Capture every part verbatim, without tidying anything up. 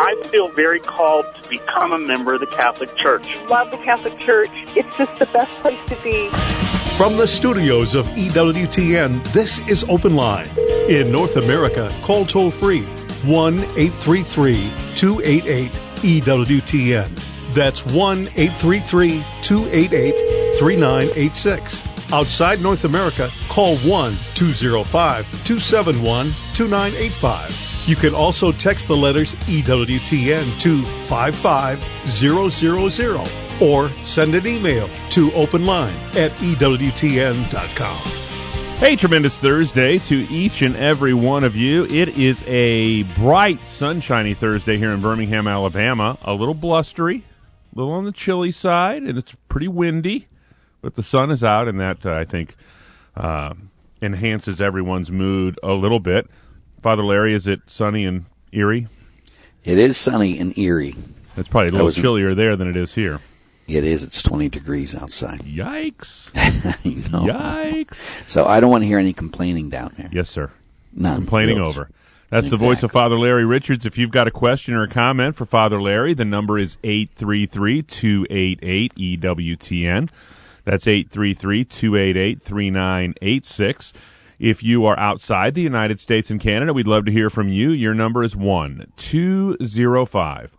I feel very called to become a member of the Catholic Church. Love the Catholic Church. It's just the best place to be. From the studios of E W T N, this is Open Line. In North America, call toll-free one eight three three, two eight eight, E W T N. That's one eight three three, two eight eight, three nine eight six. Outside North America, call one two zero five, two seven one, two nine eight five. You can also text the letters E W T N to five five zero zero zero or send an email to openline at E W T N dot com. Hey, tremendous Thursday to each and every one of you. It is a bright, sunshiny Thursday here in Birmingham, Alabama. A little blustery, a little on the chilly side, and it's pretty windy. But the sun is out, and that, uh, I think, uh, enhances everyone's mood a little bit. Father Larry, is it sunny and Erie? It is sunny and Erie. It's probably a little chillier there than it is here. It is. It's twenty degrees outside. Yikes. I know. Yikes. So I don't want to hear any complaining down there. Yes, sir. None. Complaining Jokes. over. That's exactly. The voice of Father Larry Richards. If you've got a question or a comment for Father Larry, the number is eight three three, two eight eight, E W T N. That's eight three three, two eight eight, three nine eight six. If you are outside the United States and Canada, we'd love to hear from you. Your number is one two zero five,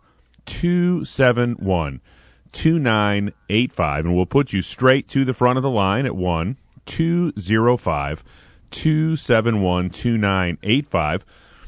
two seven one, two nine eight five, and we'll put you straight to the front of the line at one two zero five, two seven one, two nine eight five.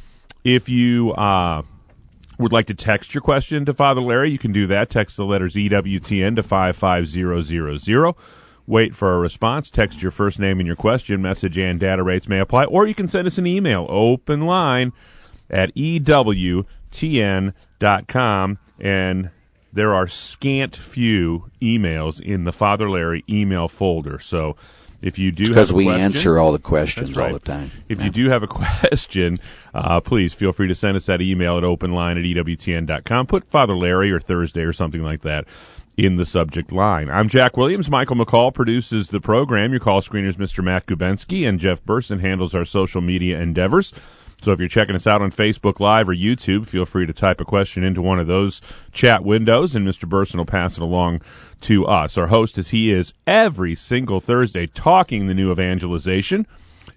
If you uh, would like to text your question to Father Larry, you can do that. Text the letters E W T N to five five zero zero zero. Wait for a response. Text your first name and your question. Message and data rates may apply. Or you can send us an email, openline at E W T N dot com. And there are scant few emails in the Father Larry email folder. So if you do have a question, because we answer all the questions right. all the time. If yeah. you do have a question, uh, please feel free to send us that email at openline at E W T N dot com. Put Father Larry or Thursday or something like that in the subject line. I'm Jack Williams. Michael McCall produces the program. Your call screeners, Mister Matt Gubensky, and Jeff Burson handles our social media endeavors. So if you're checking us out on Facebook Live or YouTube, feel free to type a question into one of those chat windows, and Mister Burson will pass it along to us. Our host, as he is every single Thursday talking the new evangelization,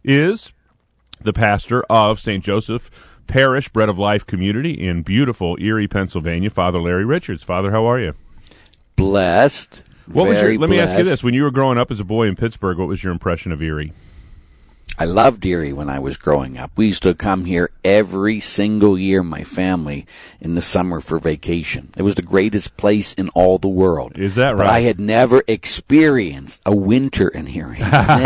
is the pastor of Saint Joseph Parish Bread of Life Community in beautiful Erie, Pennsylvania, Father Larry Richards. Father, how are you? Blessed. What was your, let blessed. me ask you this. When you were growing up as a boy in Pittsburgh, what was your impression of Erie? I loved Erie when I was growing up. We used to come here every single year, my family, in the summer for vacation. It was the greatest place in all the world. Is that right? But I had never experienced a winter in Erie.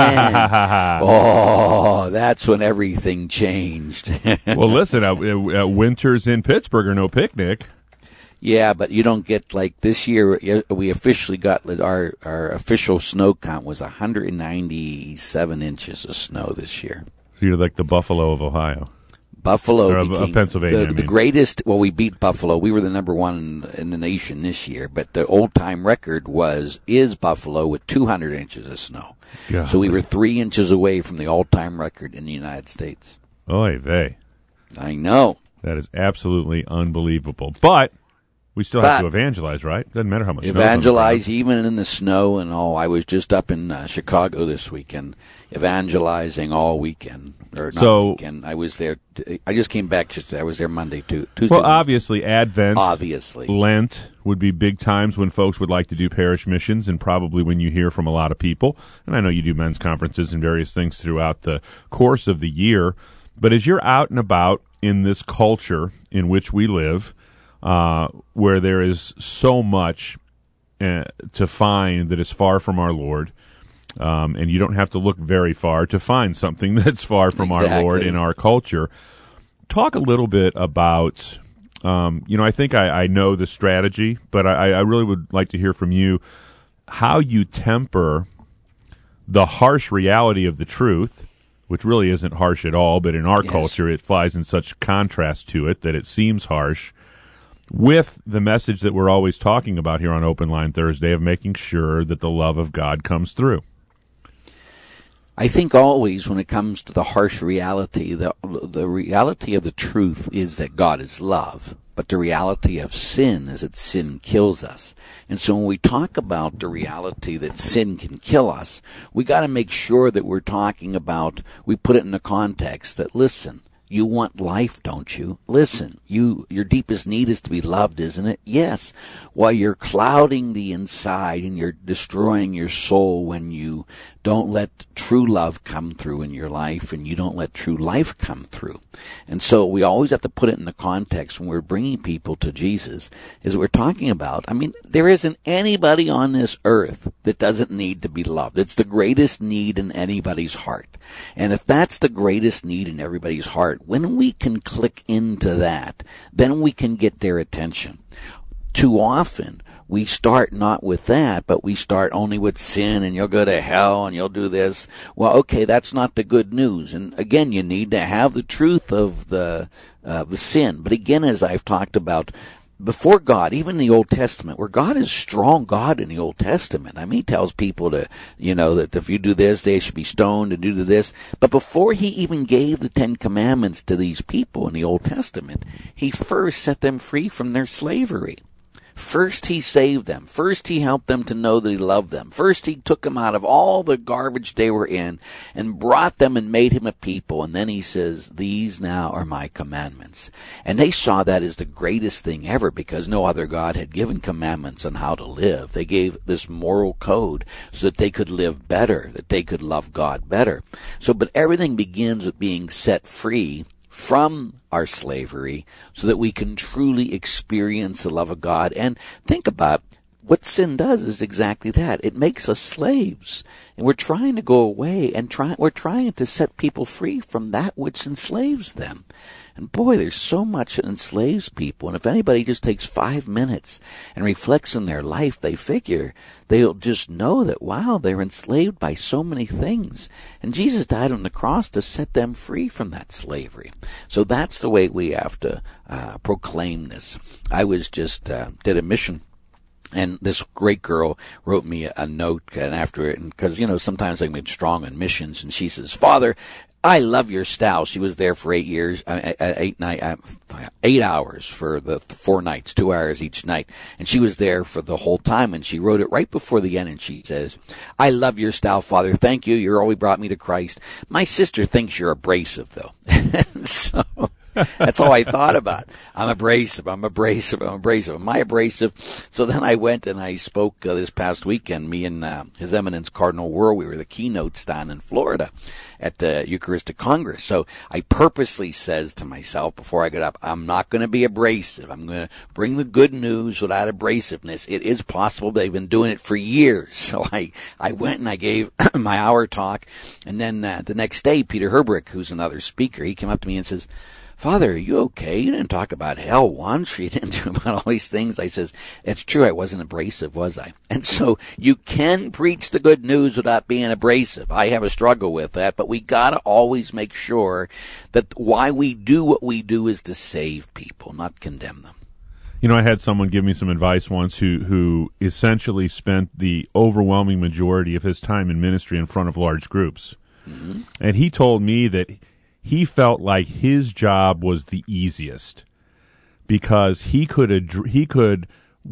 Then, oh, that's when everything changed. Well, listen, uh, uh, winters in Pittsburgh are no picnic. Yeah, but you don't get, like, this year, we officially got, our our official snow count was one hundred ninety-seven inches of snow this year. So you're like the Buffalo of Ohio. Buffalo or of, became of Pennsylvania, the, I mean. the greatest, well, we beat Buffalo. We were the number one in, in the nation this year, but the old-time record was, is Buffalo with two hundred inches of snow. God. So we were three inches away from the all-time record in the United States. Oy vey. I know. That is absolutely unbelievable. But we still have But to evangelize, right? Doesn't matter how much evangelize, even in the snow and all. I was just up in uh, Chicago this weekend, evangelizing all weekend. Or not so, weekend. I was there. I just came back. Just I was there Monday, too. Tuesday. Well, Wednesday. obviously, Advent, obviously, Lent would be big times when folks would like to do parish missions, and probably when you hear from a lot of people. And I know you do men's conferences and various things throughout the course of the year. But as you're out and about in this culture in which we live, Uh, where there is so much uh, to find that is far from our Lord, um, and you don't have to look very far to find something that's far from exactly. our Lord in our culture. Talk a little bit about, um, you know, I think I, I know the strategy, but I, I really would like to hear from you how you temper the harsh reality of the truth, which really isn't harsh at all, but in our yes. culture it flies in such contrast to it that it seems harsh, with the message that we're always talking about here on Open Line Thursday of making sure that the love of God comes through. I think always when it comes to the harsh reality, the the reality of the truth is that God is love. But the reality of sin is that sin kills us. And so when we talk about the reality that sin can kill us, we got to make sure that we're talking about, we put it in the context that, listen, you want life, don't you? Listen, you, your deepest need is to be loved, isn't it? Yes. While you're clouding the inside and you're destroying your soul when you don't let true love come through in your life and you don't let true life come through. And so we always have to put it in the context when we're bringing people to Jesus, is we're talking about, I mean, there isn't anybody on this earth that doesn't need to be loved. It's the greatest need in anybody's heart. And if that's the greatest need in everybody's heart, when we can click into that, then we can get their attention. Too often, we start not with that, but we start only with sin, and you'll go to hell, and you'll do this. Well, okay, that's not the good news. And again, you need to have the truth of the uh, the sin. But again, as I've talked about, before God, even in the Old Testament, where God is strong God in the Old Testament. I mean, he tells people to, you know, that if you do this, they should be stoned, and do this. But before he even gave the Ten Commandments to these people in the Old Testament, he first set them free from their slavery. First, he saved them. First, he helped them to know that he loved them. First, he took them out of all the garbage they were in and brought them and made him a people. And then he says, these now are my commandments. And they saw that as the greatest thing ever, because no other God had given commandments on how to live. They gave this moral code so that they could live better, that they could love God better. So, but everything begins with being set free from our slavery so that we can truly experience the love of God. And think about what sin does is exactly that. It makes us slaves. And we're trying to go away and try, we're trying to set people free from that which enslaves them. And boy, there's so much that enslaves people. And if anybody just takes five minutes and reflects on their life, they figure they'll just know that, wow, they're enslaved by so many things. And Jesus died on the cross to set them free from that slavery. So that's the way we have to uh, proclaim this. I was just, uh, did a mission. And this great girl wrote me a note, and after it, because, you know, sometimes I can be strong on missions, and she says, Father, I love your style. She was there for eight years, uh, eight night, uh, eight hours for the four nights, two hours each night. And she was there for the whole time, and she wrote it right before the end, and she says, I love your style, Father. Thank you. You always brought me to Christ. My sister thinks you're abrasive, though. So that's all I thought about. I'm abrasive. I'm abrasive. I'm abrasive. Am I abrasive? So then I went and I spoke uh, this past weekend. Me and uh, His Eminence Cardinal Wuerl, we were the keynotes down in Florida at the Eucharistic Congress. So I purposely says to myself before I get up, I'm not going to be abrasive. I'm going to bring the good news without abrasiveness. It is possible. They've been doing it for years. So I, I went and I gave my hour talk. And then uh, the next day, Peter Herbrick, who's another speaker, he came up to me and says, Father, are you okay? You didn't talk about hell once. You didn't talk about all these things. I says, it's true. I wasn't abrasive, was I? And so you can preach the good news without being abrasive. I have a struggle with that, but we got to always make sure that why we do what we do is to save people, not condemn them. You know, I had someone give me some advice once who, who essentially spent the overwhelming majority of his time in ministry in front of large groups. Mm-hmm. And he told me that he felt like his job was the easiest because he could ad- he could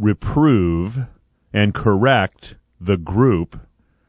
reprove and correct the group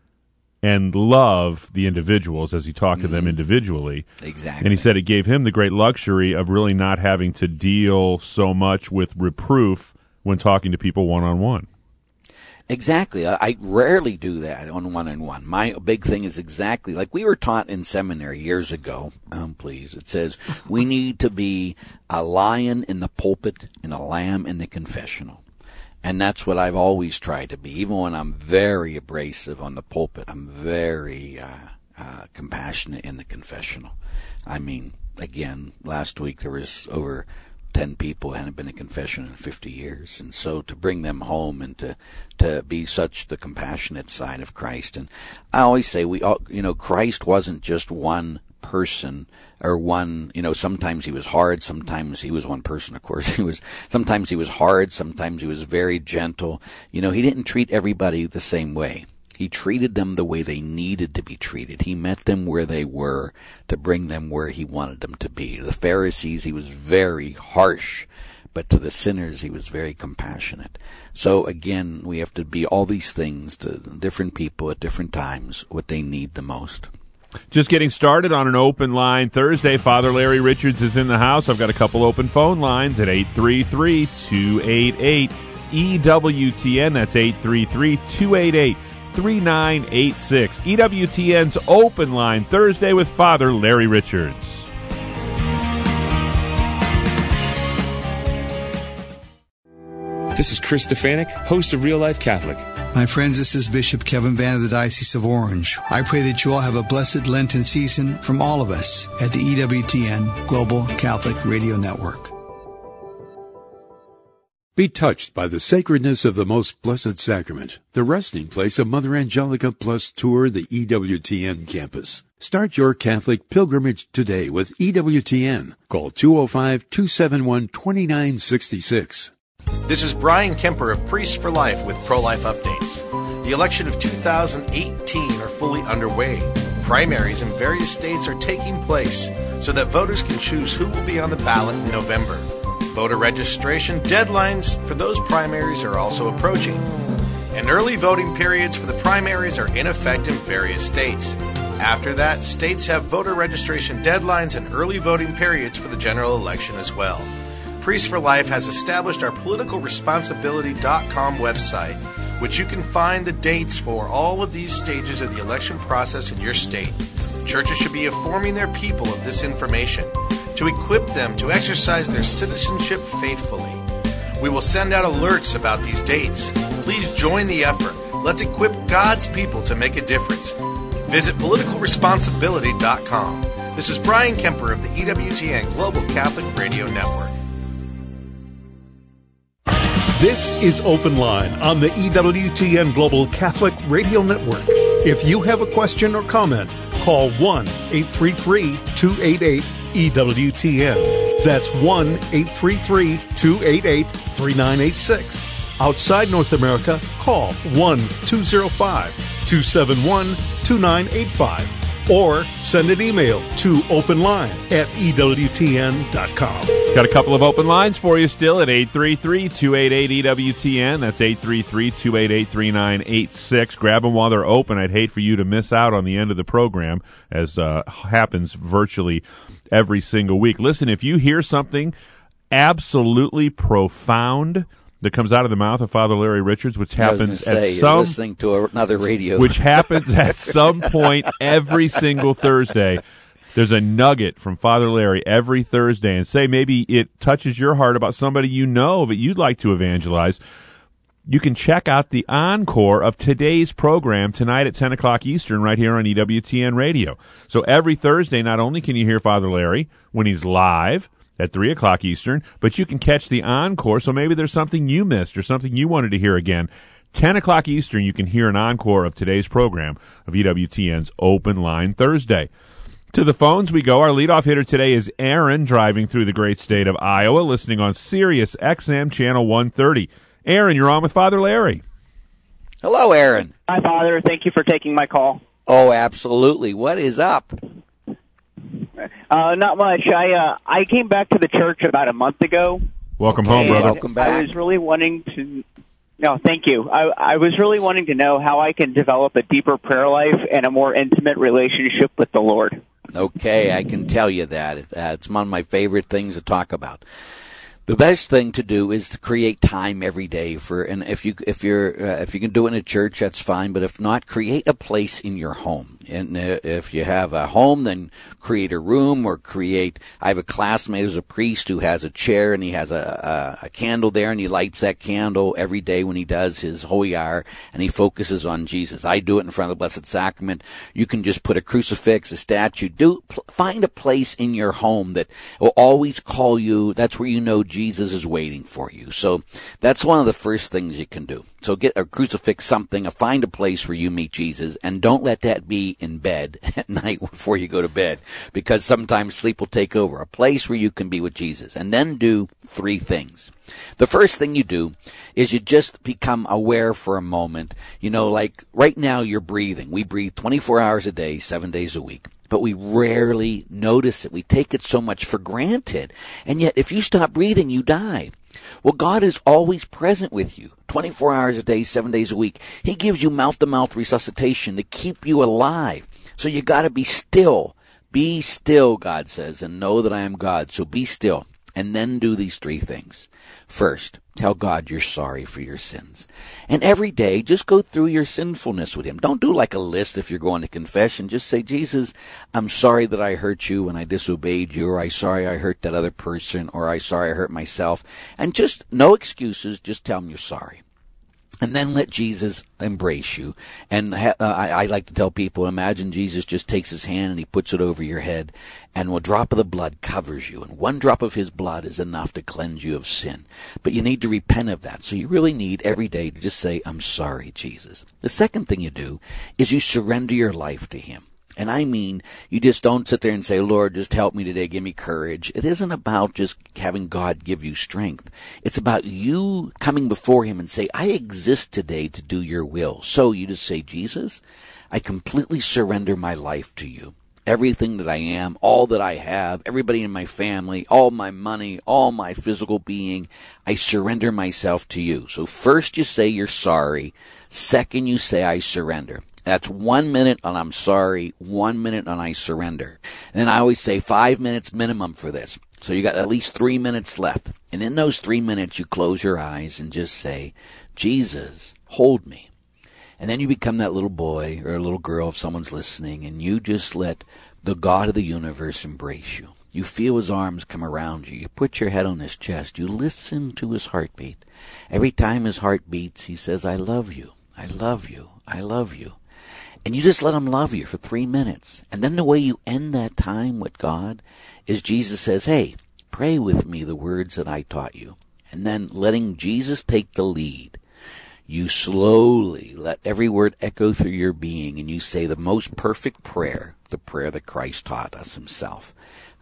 and love the individuals as he talked mm-hmm. to them individually. Exactly. And he said it gave him the great luxury of really not having to deal so much with reproof when talking to people one-on-one. Exactly. I rarely do that on one-on-one. My big thing is exactly like we were taught in seminary years ago. Um, please, it says we need to be a lion in the pulpit and a lamb in the confessional. And that's what I've always tried to be. Even when I'm very abrasive on the pulpit, I'm very uh, uh, compassionate in the confessional. I mean, again, last week there was over ten people hadn't been in confession in fifty years, and so to bring them home and to to be such the compassionate side of Christ. And I always say we all, you know, Christ wasn't just one person or one, you know, sometimes he was hard, sometimes he was one person, of course. He was sometimes he was hard, sometimes he was very gentle. You know, he didn't treat everybody the same way. He treated them the way they needed to be treated. He met them where they were to bring them where he wanted them to be. The Pharisees, he was very harsh, but to the sinners he was very compassionate. So again, we have to be all these things to different people at different times, what they need the most. Just getting started on an open line Thursday. Father Larry Richards is in the house. I've got a couple open phone lines at eight three three, two eight eight, E W T N. That's eight three three, two eight eight, three nine eight six. E W T N's open line Thursday with Father Larry Richards. This is Chris Stefanik, host of Real Life Catholic. My friends, this is Bishop Kevin Vann of the Diocese of Orange. I pray that you all have a blessed Lenten season from all of us at the E W T N Global Catholic Radio Network. Be touched by the sacredness of the Most Blessed Sacrament, the resting place of Mother Angelica Plus Tour the E W T N campus. Start your Catholic pilgrimage today with E W T N. Call two oh five, two seven one, two nine six six. This is Brian Kemper of Priests for Life with Pro-Life Updates. The election of two thousand eighteen are fully underway. Primaries in various states are taking place so that voters can choose who will be on the ballot in November. Voter registration deadlines for those primaries are also approaching. And early voting periods for the primaries are in effect in various states. After that, states have voter registration deadlines and early voting periods for the general election as well. Priests for Life has established our political responsibility dot com website, which you can find the dates for all of these stages of the election process in your state. Churches should be informing their people of this information to equip them to exercise their citizenship faithfully. We will send out alerts about these dates. Please join the effort. Let's equip God's people to make a difference. Visit political responsibility dot com. This is Brian Kemper of the E W T N Global Catholic Radio Network. This is Open Line on the E W T N Global Catholic Radio Network. If you have a question or comment, call one eight three three, two eight eight, E W T N. That's one eight three three, two eight eight, three nine eight six. Outside North America, call one two oh five, two seven one, two nine eight five. Or send an email to openline at E W T N dot com. Got a couple of open lines for you still at eight three three, two eight eight, E W T N. That's eight three three, two eight eight, three nine eight six. Grab them while they're open. I'd hate for you to miss out on the end of the program, as uh, happens virtually every single week. Listen, if you hear something absolutely profound that comes out of the mouth of Father Larry Richards, which happens I was say, at some listening to another radio, which happens at some point every single Thursday. There's a nugget from Father Larry every Thursday, and say maybe it touches your heart about somebody you know that you'd like to evangelize. You can check out the encore of today's program tonight at ten o'clock Eastern right here on E W T N Radio. So every Thursday, not only can you hear Father Larry when he's live at three o'clock Eastern, but you can catch the encore, so maybe there's something you missed or something you wanted to hear again. ten o'clock Eastern, you can hear an encore of today's program of E W T N's Open Line Thursday. To the phones we go. Our leadoff hitter today is Aaron, driving through the great state of Iowa, listening on Sirius X M Channel one thirty. Aaron, you're on with Father Larry. Hello, Aaron. Hi, Father. Thank you for taking my call. Oh, absolutely. What is up? Uh, not much. I uh, I came back to the church about a month ago. Welcome okay, home, brother. Welcome back. I was really wanting to. No, thank you. I, I was really wanting to know how I can develop a deeper prayer life and a more intimate relationship with the Lord. Okay, I can tell you that. Uh, it's one of my favorite things to talk about. The best thing to do is to create time every day for, and if you if you're uh, if you can do it in a church, that's fine. But if not, create a place in your home. And uh, if you have a home, then create a room or create. I have a classmate who's a priest who has a chair and he has a, a, a candle there, and he lights that candle every day when he does his Holy Hour, and he focuses on Jesus. I do it in front of the Blessed Sacrament. You can just put a crucifix, a statue. Do pl- find a place in your home that will always call you. That's where you know Jesus is waiting for you. So that's one of the first things you can do. So get a crucifix, something, or find a place where you meet Jesus, and don't let that be in bed at night before you go to bed, because sometimes sleep will take over. A place where you can be with Jesus. And then do three things. The first thing you do is you just become aware for a moment. You know, like right now you're breathing. We breathe twenty-four hours a day, seven days a week. But we rarely notice it. We take it so much for granted. And yet, if you stop breathing, you die. Well, God is always present with you, twenty-four hours a day, seven days a week. He gives you mouth-to-mouth resuscitation to keep you alive. So you got to be still. Be still, God says, and know that I am God. So be still. And then do these three things. First, tell God you're sorry for your sins. And every day, just go through your sinfulness with Him. Don't do like a list if you're going to confession. Just say, Jesus, I'm sorry that I hurt you when I disobeyed you, or I'm sorry I hurt that other person, or I'm sorry I hurt myself. And just, no excuses, just tell Him you're sorry. And then let Jesus embrace you. And ha- uh, I, I like to tell people, imagine Jesus just takes His hand and He puts it over your head, and a drop of the blood covers you. And one drop of His blood is enough to cleanse you of sin. But you need to repent of that. So you really need every day to just say, I'm sorry, Jesus. The second thing you do is you surrender your life to Him. And I mean, you just don't sit there and say, Lord, just help me today, give me courage. It isn't about just having God give you strength. It's about you coming before Him and say, I exist today to do your will. So you just say, Jesus, I completely surrender my life to you. Everything that I am, all that I have, everybody in my family, all my money, all my physical being, I surrender myself to you. So first you say you're sorry. Second, you say I surrender. That's one minute on I'm sorry, one minute on I surrender. And then I always say five minutes minimum for this. So you got at least three minutes left. And in those three minutes, you close your eyes and just say, Jesus, hold me. And then you become that little boy or a little girl if someone's listening, and you just let the God of the universe embrace you. You feel His arms come around you. You put your head on His chest. You listen to His heartbeat. Every time His heart beats, He says, I love you. I love you. I love you. And you just let Him love you for three minutes. And then the way you end that time with God is Jesus says, hey, pray with me the words that I taught you. And then letting Jesus take the lead, you slowly let every word echo through your being, and you say the most perfect prayer, the prayer that Christ taught us Himself.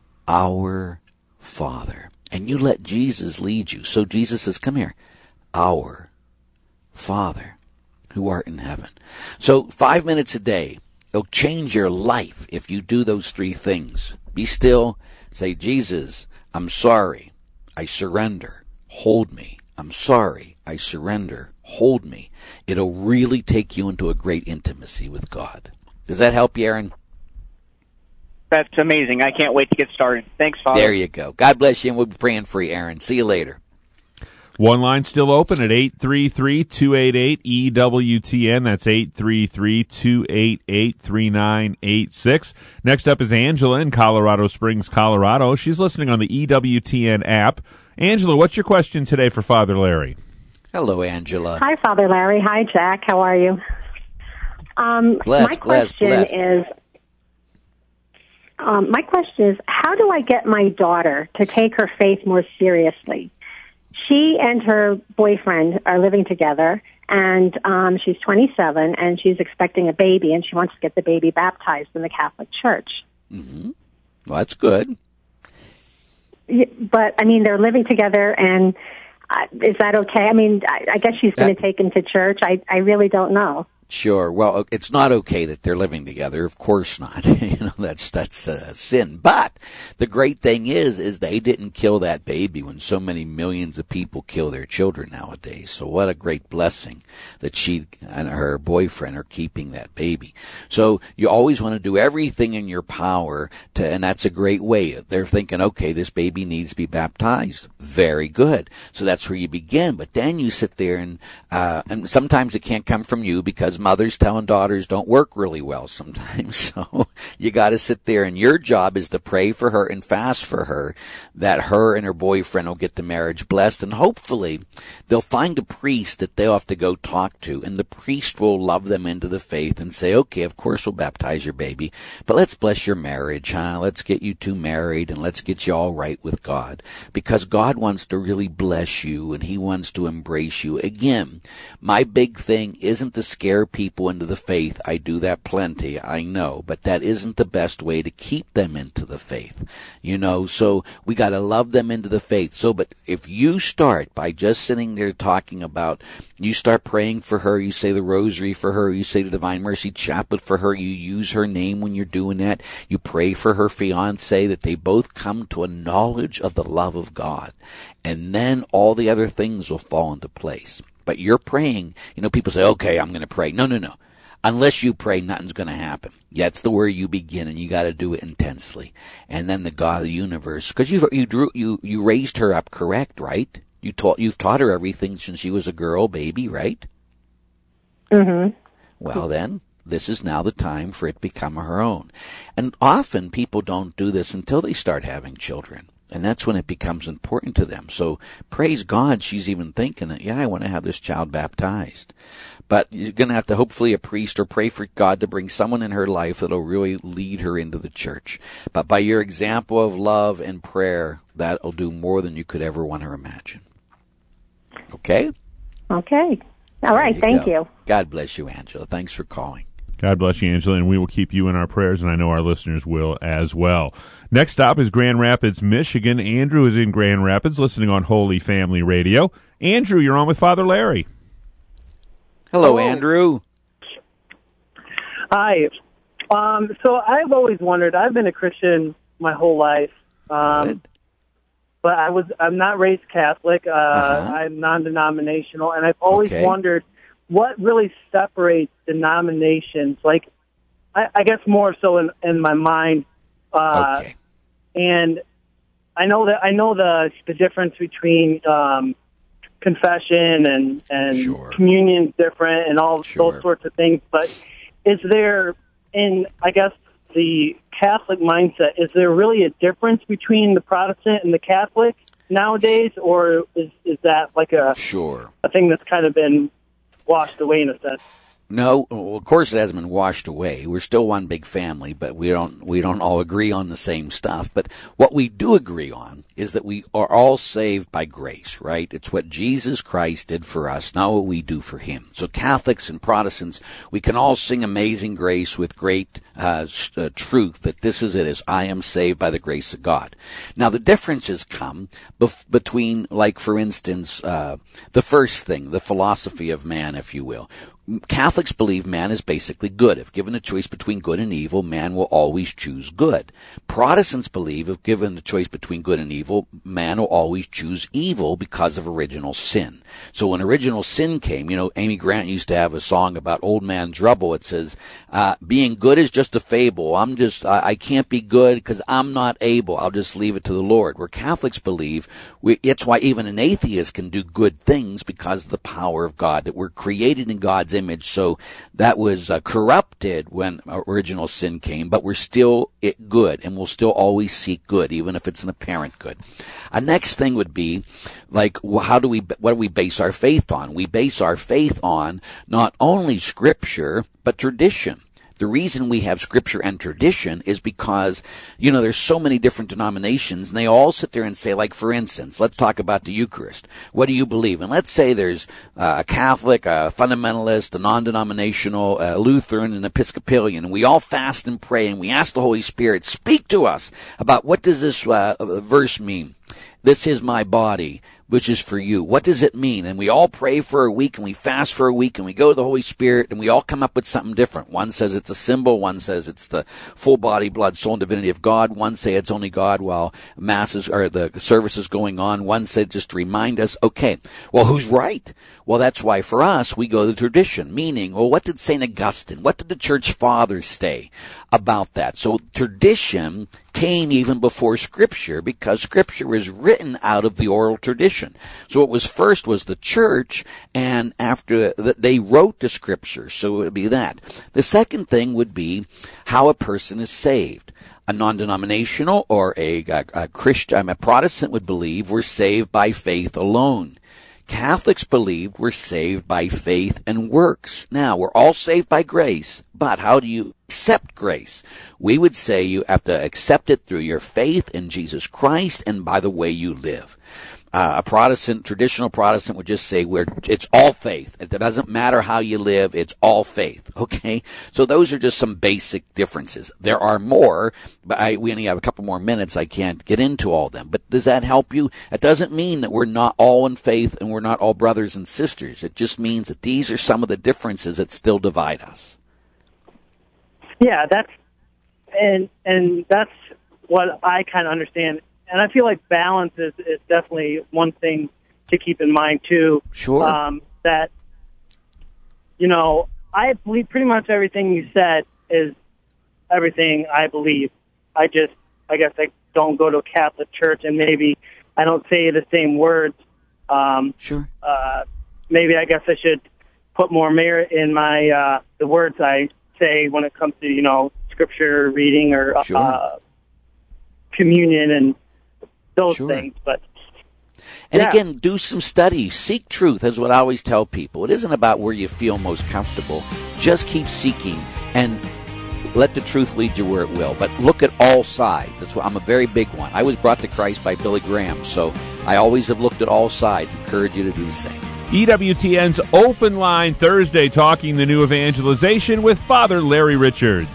Our Father. And you let Jesus lead you. So Jesus says, come here. Our Father, who art in heaven. So five minutes a day, it'll change your life if you do those three things. Be still, say, Jesus, I'm sorry, I surrender, hold me. I'm sorry, I surrender, hold me. It'll really take you into a great intimacy with God. Does that help you, Aaron? That's amazing. I can't wait to get started. Thanks, Father. There you go. God bless you, and we'll be praying for you, Aaron. See you later. One line still open at eight three three, two eight eight, E W T N. That's eight three three, two eight eight, three nine eight six. Next up is Angela in Colorado Springs, Colorado. She's listening on the E W T N app. Angela, what's your question today for Father Larry? Hello, Angela. Hi, Father Larry. Hi, Jack. How are you? Um, bless, my question bless, bless. is, um, my question is, how do I get my daughter to take her faith more seriously? She and her boyfriend are living together, and um, she's twenty-seven, and she's expecting a baby, and she wants to get the baby baptized in the Catholic Church. Mm-hmm. Well, that's good. Yeah, but, I mean, they're living together, and uh, is that okay? I mean, I, I guess she's going to take him to church. I, I really don't know. Sure. Well, it's not okay that they're living together. Of course not. you know, that's that's a sin. But the great thing is, is they didn't kill that baby when so many millions of people kill their children nowadays. So what a great blessing that she and her boyfriend are keeping that baby. So you always want to do everything in your power to, and that's a great way. They're thinking, okay, this baby needs to be baptized. Very good. So that's where you begin. But then you sit there and, uh, and sometimes it can't come from you because mothers telling daughters don't work really well sometimes. So you got to sit there, and your job is to pray for her and fast for her that her and her boyfriend will get the marriage blessed, and hopefully they'll find a priest that they'll have to go talk to, and the priest will love them into the faith and say, okay, of course we'll baptize your baby, but let's bless your marriage, huh? Let's get you two married, and let's get you all right with God, because God wants to really bless you, and He wants to embrace you. Again, my big thing isn't to scare people into the faith. I do that plenty, I know, but that isn't the best way to keep them into the faith. You know, so we got to love them into the faith. So, but if you start by just sitting there talking about, you start praying for her, you say the rosary for her, you say the Divine Mercy Chaplet for her, you use her name when you're doing that, you pray for her fiance, that they both come to a knowledge of the love of God, and then all the other things will fall into place. But you're praying, you know, people say, okay, I'm going to pray. No, no, no. Unless you pray, nothing's going to happen. That's the where you begin, and you got to do it intensely. And then the God of the universe, because you you drew you you raised her up correct, right? You taught you've taught her everything since she was a girl, baby, right? Mm-hmm. Well, then this is now the time for it to become her own. And often people don't do this until they start having children. And that's when it becomes important to them. So praise God, she's even thinking that, yeah, I want to have this child baptized. But you're going to have to hopefully a priest or pray for God to bring someone in her life that will really lead her into the church. But by your example of love and prayer, that will do more than you could ever want to imagine. Okay? Okay. All right. You thank go. you. God bless you, Angela. Thanks for calling. God bless you, Angela, and we will keep you in our prayers, and I know our listeners will as well. Next stop is Grand Rapids, Michigan. Andrew is in Grand Rapids, listening on Holy Family Radio. Andrew, you're on with Father Larry. Hello, Hello. Andrew. Hi. Um, so I've always wondered, I've been a Christian my whole life, um, but I was, I'm not raised Catholic. Uh, uh-huh. I'm non-denominational, and I've always okay. wondered what really separates denominations, like, I, I guess more so in, in my mind. Uh, okay. And I know that I know the the difference between um, confession and and sure. communion's different and all sure. those sorts of things. But is there, in I guess the Catholic mindset, is there really a difference between the Protestant and the Catholic nowadays, or is is that like a sure a thing that's kind of been washed away in a sense? No, well, of course it hasn't been washed away. We're still one big family, but we don't we don't all agree on the same stuff. But what we do agree on is that we are all saved by grace, right? It's what Jesus Christ did for us, not what we do for him. So Catholics and Protestants, we can all sing Amazing Grace with great uh, uh, truth that this is it, is I am saved by the grace of God. Now the differences come bef- between, like for instance, uh, the first thing, the philosophy of man, if you will. Catholics believe man is basically good. If given a choice between good and evil, man will always choose good. Protestants believe if given the choice between good and evil, man will always choose evil because of original sin. So when original sin came, you know, Amy Grant used to have a song about Old Man Drubble. It says, uh, being good is just a fable. I'm just, I, I can't be good because I'm not able. I'll just leave it to the Lord. Where Catholics believe, we, it's why even an atheist can do good things because of the power of God, that we're created in God's image. So that was uh, corrupted when original sin came, but we're still it good, and we'll still always seek good, even if it's an apparent good. A next thing would be, like, how do we, what do we base our faith on? We base our faith on not only Scripture, but tradition. The reason we have Scripture and tradition is because, you know, there's so many different denominations, and they all sit there and say, like, for instance, let's talk about the Eucharist. What do you believe? And let's say there's uh, a Catholic, a fundamentalist, a non-denominational, a Lutheran, an Episcopalian, and we all fast and pray, and we ask the Holy Spirit, speak to us about what does this uh, verse mean? This is my body, which is for you. What does it mean? And we all pray for a week, and we fast for a week, and we go to the Holy Spirit, and we all come up with something different. One says it's a symbol. One says it's the full body, blood, soul, and divinity of God. One say it's only God while masses or the service is going on. One said just to remind us. Okay, well, who's right? Well, that's why for us we go to the tradition, meaning, well, what did Saint Augustine, what did the church fathers say about that? So tradition came even before Scripture, because Scripture was written out of the oral tradition. So it was first was the church, and after that they wrote the Scripture. So it would be that. The second thing would be how a person is saved. A non-denominational or a, a, a Christian, a Protestant would believe we're saved by faith alone. Catholics believe we're saved by faith and works. Now, we're all saved by grace, but how do you accept grace? We would say you have to accept it through your faith in Jesus Christ and by the way you live. Uh, a Protestant, traditional Protestant would just say we're, it's all faith. It doesn't matter how you live, it's all faith. Okay? So those are just some basic differences. There are more, but I, we only have a couple more minutes. I can't get into all of them. But does that help you? It doesn't mean that we're not all in faith and we're not all brothers and sisters. It just means that these are some of the differences that still divide us. Yeah, that's, and, and that's what I kind of understand. And I feel like balance is, is definitely one thing to keep in mind, too. Sure. Um, that, you know, I believe pretty much everything you said is everything I believe. I just, I guess I don't go to a Catholic church, and maybe I don't say the same words. Um, sure. Uh, maybe I guess I should put more merit in my uh, the words I say when it comes to, you know, scripture reading or sure. uh, communion and those sure. things, but and yeah. again, do some studies. Seek truth, is what I always tell people. It isn't about where you feel most comfortable. Just keep seeking and let the truth lead you where it will. But look at all sides. That's what I'm a very big one. I was brought to Christ by Billy Graham, so I always have looked at all sides. Encourage you to do the same. E W T N's Open Line Thursday, talking the new evangelization with Father Larry Richards.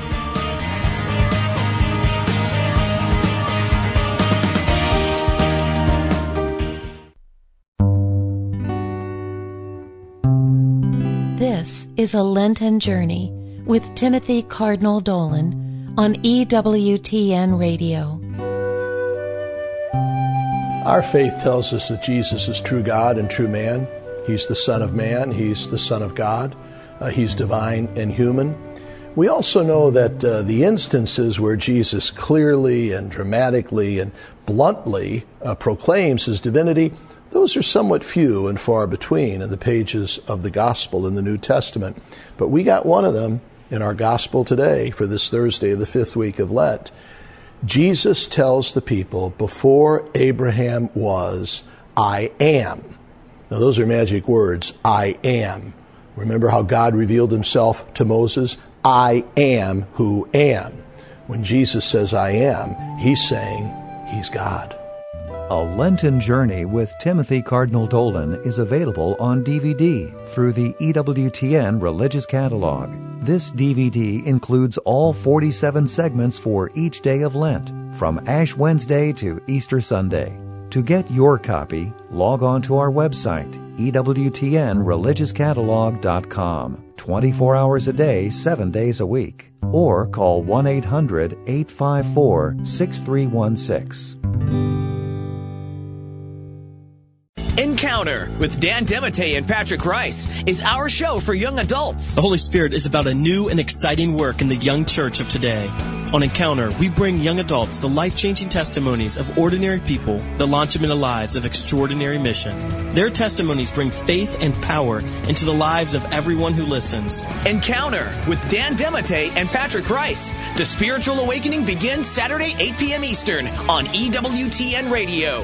This is a Lenten Journey with Timothy Cardinal Dolan on E W T N Radio. Our faith tells us that Jesus is true God and true man. He's the Son of Man. He's the Son of God. Uh, he's divine and human. We also know that uh, the instances where Jesus clearly and dramatically and bluntly uh, proclaims his divinity, those are somewhat few and far between in the pages of the Gospel in the New Testament. But we got one of them in our Gospel today for this Thursday of the fifth week of Lent. Jesus tells the people, before Abraham was, I am. Now those are magic words, I am. Remember how God revealed himself to Moses? I am who am. When Jesus says I am, he's saying he's God. A Lenten Journey with Timothy Cardinal Dolan is available on D V D through the E W T N Religious Catalog. This D V D includes all forty-seven segments for each day of Lent, from Ash Wednesday to Easter Sunday. To get your copy, log on to our website, E W T N religious catalog dot com, twenty-four hours a day, seven days a week, or call one eight hundred eight five four six three one six. Encounter with Dan Demite and Patrick Rice is our show for young adults. The Holy Spirit is about a new and exciting work in the young church of today. On Encounter, we bring young adults the life-changing testimonies of ordinary people that launch them into lives of extraordinary mission. Their testimonies bring faith and power into the lives of everyone who listens. Encounter with Dan Demite and Patrick Rice. The Spiritual Awakening begins Saturday, eight p.m. Eastern on E W T N Radio.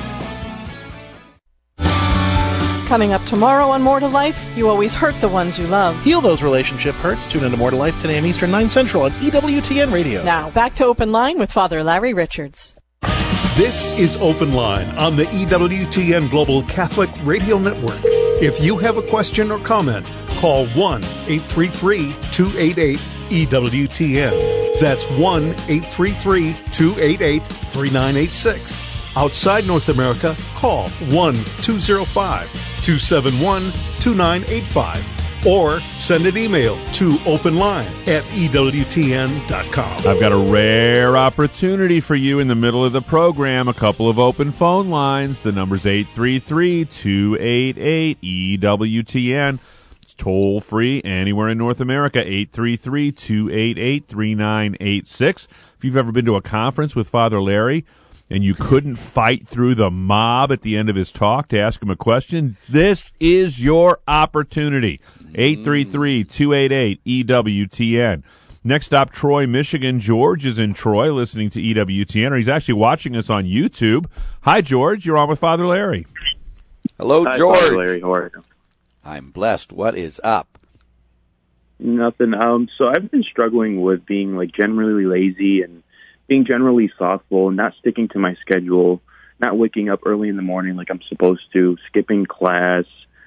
Coming up tomorrow on More to Life, you always hurt the ones you love. Heal those relationship hurts. Tune into More to Life today on Eastern, nine Central on E W T N Radio. Now, back to Open Line with Father Larry Richards. This is Open Line on the E W T N Global Catholic Radio Network. If you have a question or comment, call one eight three three two eight eight E W T N. That's one eight three three two eight eight three nine eight six. Outside North America, call one two zero five two seven one two nine eight five or send an email to openline at E W T N dot com. I've got a rare opportunity for you in the middle of the program. A couple of open phone lines. The number's eight three three two eight eight E W T N. It's toll free anywhere in North America, eight three three two eight eight three nine eight six. If you've ever been to a conference with Father Larry and you couldn't fight through the mob at the end of his talk to ask him a question, this is your opportunity. eight three three two eight eight E W T N. Next up, Troy, Michigan. George is in Troy listening to E W T N, or he's actually watching us on YouTube. Hi, George. You're on with Father Larry. Hello, Hi, George. Father Larry. How are you? I'm blessed. What is up? Nothing. Um, so I've been struggling with being like generally lazy and being generally thoughtful, not sticking to my schedule, not waking up early in the morning like I'm supposed to, skipping class.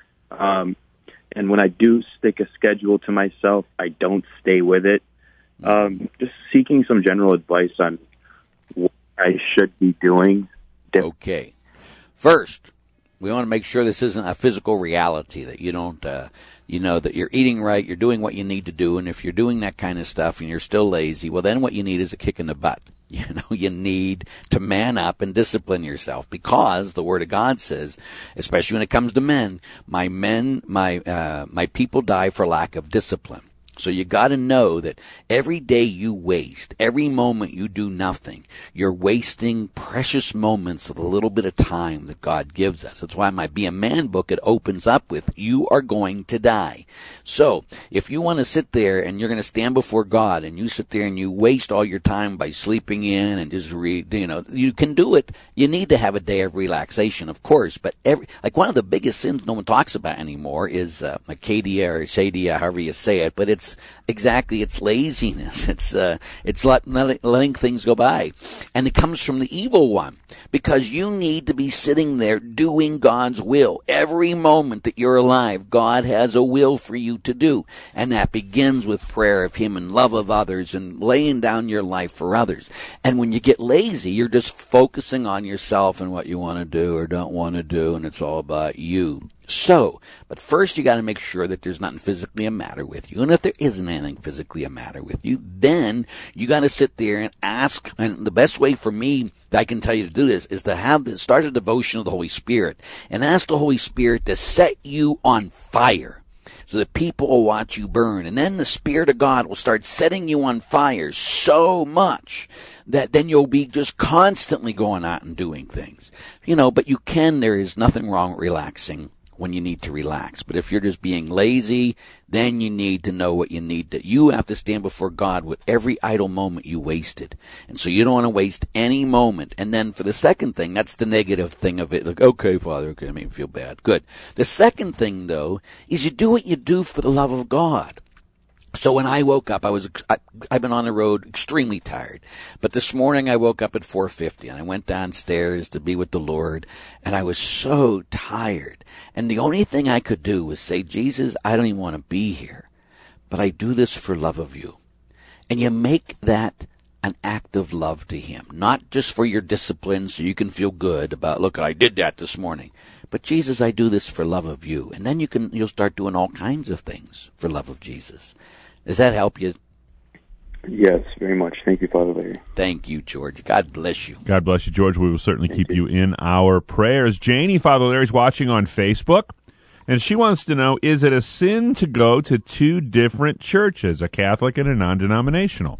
Um, and when I do stick a schedule to myself, I don't stay with it. Um, just seeking some general advice on what I should be doing. Okay. First, we want to make sure this isn't a physical reality, that you don't, uh, you know, that you're eating right, you're doing what you need to do, and if you're doing that kind of stuff and you're still lazy, well, then what you need is a kick in the butt. You know, you need to man up and discipline yourself, because the Word of God says, especially when it comes to men, my men, my uh, my people die for lack of discipline. So you got to know that every day you waste, every moment you do nothing, you're wasting precious moments of the little bit of time that God gives us. That's why my Be a Man book, it opens up with, you are going to die. So if you want to sit there and you're going to stand before God and you sit there and you waste all your time by sleeping in and just read, you know, you can do it. You need to have a day of relaxation, of course, but every, like one of the biggest sins no one talks about anymore is uh, Acadia or Shadia, however you say it, but it's exactly, it's laziness. It's uh, it's let, let, letting things go by. And it comes from the evil one, because you need to be sitting there doing God's will. Every moment that you're alive, God has a will for you to do. And that begins with prayer of Him and love of others and laying down your life for others. And when you get lazy, you're just focusing on yourself and what you want to do or don't want to do, and it's all about you. So, but first you got to make sure that there's nothing physically a matter with you. And if there isn't anything physically a matter with you, then you got to sit there and ask. And the best way for me that I can tell you to do this is to have the start a devotion of the Holy Spirit and ask the Holy Spirit to set you on fire, so that people will watch you burn. And then the Spirit of God will start setting you on fire so much that then you'll be just constantly going out and doing things. You know, but you can, there is nothing wrong with relaxing when you need to relax. But if you're just being lazy, then you need to know what you need to. You have to stand before God with every idle moment you wasted. And so you don't want to waste any moment. And then for the second thing, that's the negative thing of it. Like, okay, Father, okay, I mean, feel bad. Good. The second thing, though, is you do what you do for the love of God. So when I woke up, I was, I, I've been on the road extremely tired. But this morning I woke up at four fifty and I went downstairs to be with the Lord, and I was so tired. And the only thing I could do was say, Jesus, I don't even want to be here, but I do this for love of you. And you make that an act of love to Him, not just for your discipline so you can feel good about, look, I did that this morning. But Jesus, I do this for love of you. And then you can, you'll start doing all kinds of things for love of Jesus. Does that help you? Yes, very much. Thank you, Father Larry. Thank you, George. God bless you. God bless you, George. We will certainly Thank keep you. you in our prayers. Janie, Father Larry's watching on Facebook, and she wants to know, is it a sin to go to two different churches, a Catholic and a non-denominational?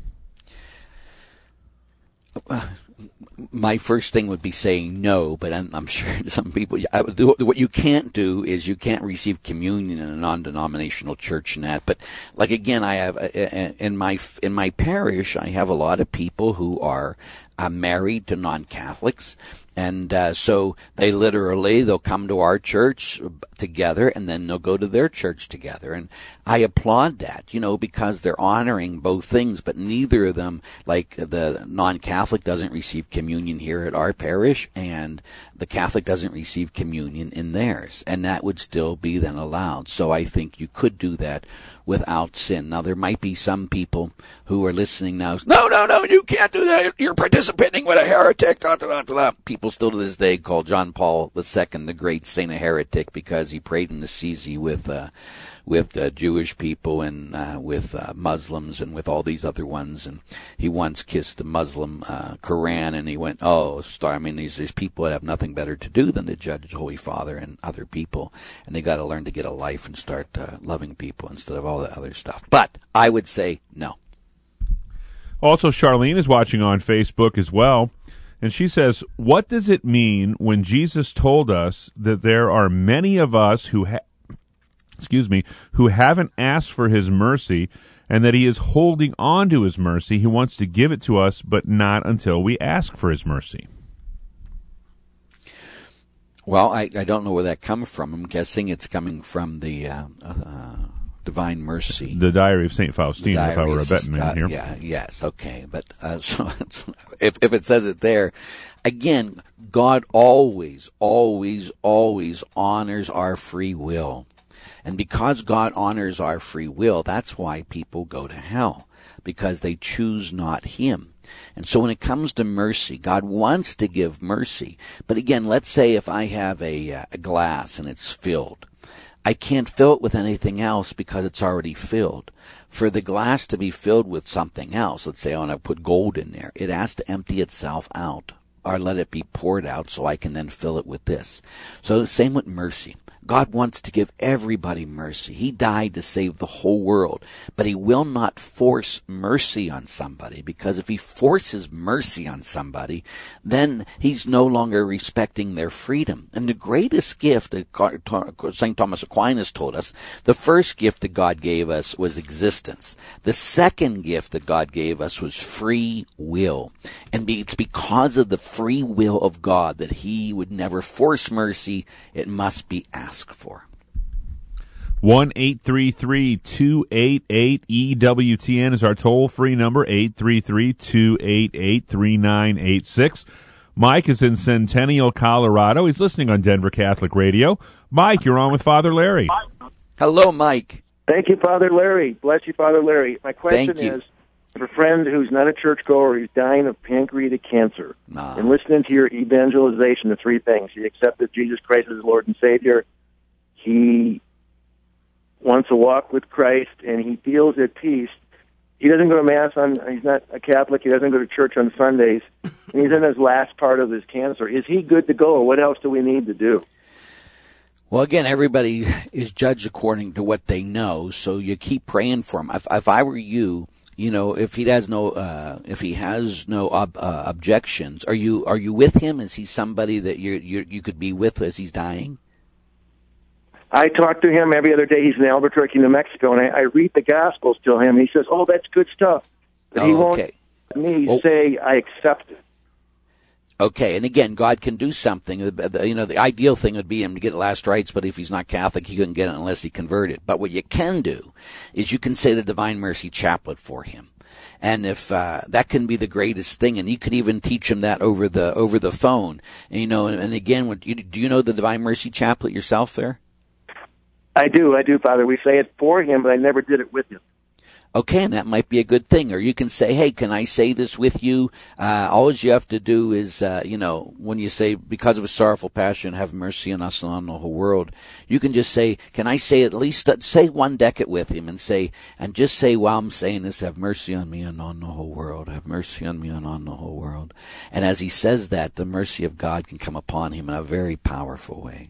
Uh, my first thing would be saying no, but I'm, I'm sure some people, I would do, what you can't do is you can't receive communion in a non-denominational church and that. But like again, I have in my in my parish, I have a lot of people who are uh, married to non-Catholics. And uh, so they literally, they'll come to our church together, and then they'll go to their church together. And I applaud that, you know, because they're honoring both things, but neither of them, like the non-Catholic doesn't receive communion here at our parish, and the Catholic doesn't receive communion in theirs. And that would still be then allowed. So I think you could do that without sin. Now, there might be some people who are listening now, no, no, no, you can't do that. You're participating with a heretic. Da, da, da, da. People still to this day call John Paul the Second the Great Saint a heretic because he prayed in Assisi with uh, with uh, Jewish people and uh, with uh, Muslims and with all these other ones. And he once kissed the Muslim uh, Quran, and he went, oh, star. I mean, these, these people that have nothing better to do than to judge the Holy Father and other people, and they got to learn to get a life and start uh, loving people instead of all the other stuff. But I would say no. Also, Charlene is watching on Facebook as well. And she says, what does it mean when Jesus told us that there are many of us who ha- excuse me, who haven't asked for His mercy, and that He is holding on to His mercy? He wants to give it to us, but not until we ask for His mercy. Well, I, I don't know where that comes from. I'm guessing it's coming from the uh, uh, Divine Mercy. The Diary of Saint Faustina, if I were a betting man here. Yeah, yes, okay. But uh, so if, if it says it there, again, God always, always, always honors our free will. And because God honors our free will, that's why people go to hell, because they choose not Him. And so when it comes to mercy, God wants to give mercy. But again, let's say if I have a, a glass and it's filled, I can't fill it with anything else because it's already filled. For the glass to be filled with something else, let's say I want to put gold in there, it has to empty itself out or let it be poured out so I can then fill it with this. So same with mercy. God wants to give everybody mercy. He died to save the whole world, but He will not force mercy on somebody, because if He forces mercy on somebody, then He's no longer respecting their freedom. And the greatest gift, Saint Thomas Aquinas told us, the first gift that God gave us was existence. The second gift that God gave us was free will. And it's because of the free will of God that He would never force mercy. It must be asked for. one eight three three two eight eight E W T N is our toll-free number, eight three three two eight eight three nine eight six. Mike is in Centennial, Colorado. He's listening on Denver Catholic Radio. Mike, you're on with Father Larry. Hello, Mike. Thank you, Father Larry. Bless you, Father Larry. My question Thank you. is, for a friend who's not a churchgoer, who's dying of pancreatic cancer, nah. and listening to your evangelization, the three things: he accepted Jesus Christ as Lord and Savior, he wants to walk with Christ, and he feels at peace. He doesn't go to Mass on, he's not a Catholic, he doesn't go to church on Sundays, and he's in his last part of his cancer. Is he good to go, or what else do we need to do? Well, again, everybody is judged according to what they know, so you keep praying for him. If, if I were you, you know, if he has no, uh, if he has no ob, uh, objections, are you are you with him? Is he somebody that you you you could be with as he's dying? I talk to him every other day. He's in Albuquerque, New Mexico, and I, I read the Gospels to him. He says, "Oh, that's good stuff," but oh, he won't okay. let me well, say I accept it. Okay, and again, God can do something. You know, the ideal thing would be him to get last rites, but if he's not Catholic, he couldn't get it unless he converted. But what you can do is you can say the Divine Mercy Chaplet for him. And if uh, that can be the greatest thing, and you could even teach him that over the over the phone. And, you know, and, and again, what, you, do you know the Divine Mercy Chaplet yourself there? I do, I do, Father. We say it for him, but I never did it with him. Okay, and that might be a good thing. Or you can say, hey, can I say this with you? Uh, all you have to do is, uh, you know, when you say, because of a sorrowful passion, have mercy on us and on the whole world, you can just say, can I say at least, uh, say one decade with him and say, and just say while I'm saying this, have mercy on me and on the whole world. Have mercy on me and on the whole world. And as he says that, the mercy of God can come upon him in a very powerful way.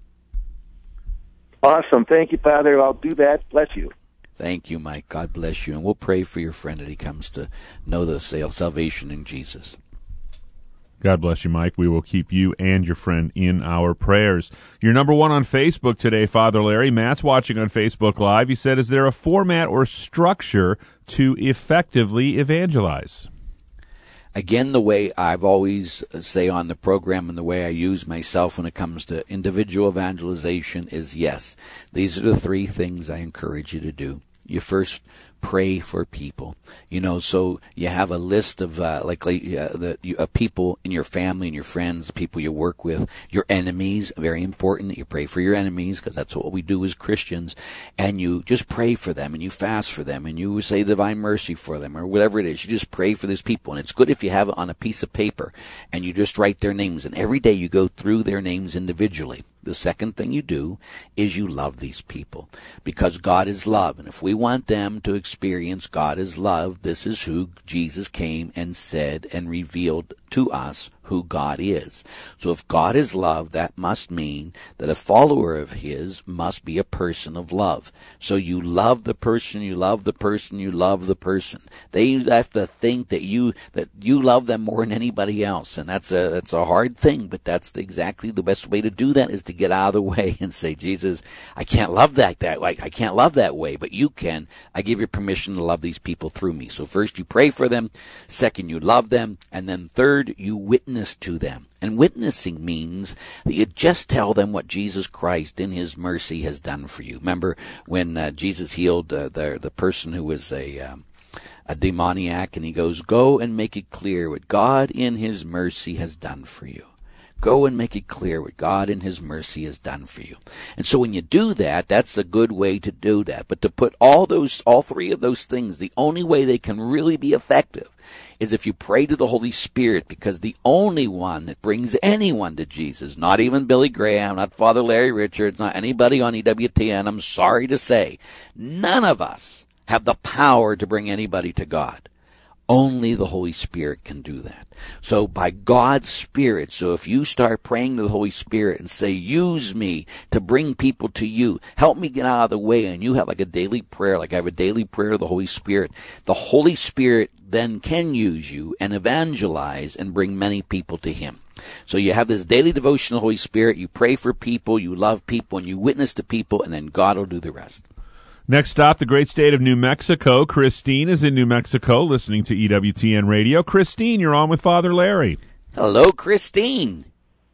Awesome. Thank you, Father. I'll do that. Bless you. Thank you, Mike. God bless you. And we'll pray for your friend that he comes to know the salvation in Jesus. God bless you, Mike. We will keep you and your friend in our prayers. You're number one on Facebook today, Father Larry. Matt's watching on Facebook Live. He said, is there a format or structure to effectively evangelize? Again, the way I've always say on the program and the way I use myself when it comes to individual evangelization is yes. These are the three things I encourage you to do. You first pray for people. You know, so you have a list of uh, like uh, the you, uh, people in your family and your friends, people you work with, your enemies. Very important that you pray for your enemies, because that's what we do as Christians. And you just pray for them, and you fast for them, and you say Divine Mercy for them, or whatever it is. You just pray for these people, and it's good if you have it on a piece of paper, and you just write their names. And every day you go through their names individually. The second thing you do is you love these people, because God is love. And if we want them to experience God is love, this is who Jesus came and said and revealed to us who God is. So if God is love, that must mean that a follower of his must be a person of love. So you love the person, you love the person, you love the person. They have to think that you that you love them more than anybody else. And that's a that's a hard thing, but that's the, exactly the best way to do that, is to get out of the way and say, Jesus, I can't love that that way. I can't love that way, but you can. I give you permission to love these people through me. So first you pray for them, second you love them, and then third you witness witness to them. And witnessing means that you just tell them what Jesus Christ in his mercy has done for you. Remember when uh, Jesus healed uh, the the person who was a um, a demoniac, and he goes, go and make it clear what God in his mercy has done for you. Go and make it clear what God in his mercy has done for you. And so when you do that, that's a good way to do that. But to put all those, all three of those things, the only way they can really be effective is if you pray to the Holy Spirit, because the only one that brings anyone to Jesus, not even Billy Graham, not Father Larry Richards, not anybody on E W T N, I'm sorry to say, none of us have the power to bring anybody to God. Only the Holy Spirit can do that. So by God's Spirit, so if you start praying to the Holy Spirit and say, use me to bring people to you, help me get out of the way, and you have like a daily prayer, like I have a daily prayer to the Holy Spirit, the Holy Spirit then can use you and evangelize and bring many people to him. So you have this daily devotion to the Holy Spirit, you pray for people, you love people, and you witness to people, and then God will do the rest. Next stop, the great state of New Mexico. Christine is in New Mexico listening to E W T N Radio. Christine, you're on with Father Larry. Hello, Christine.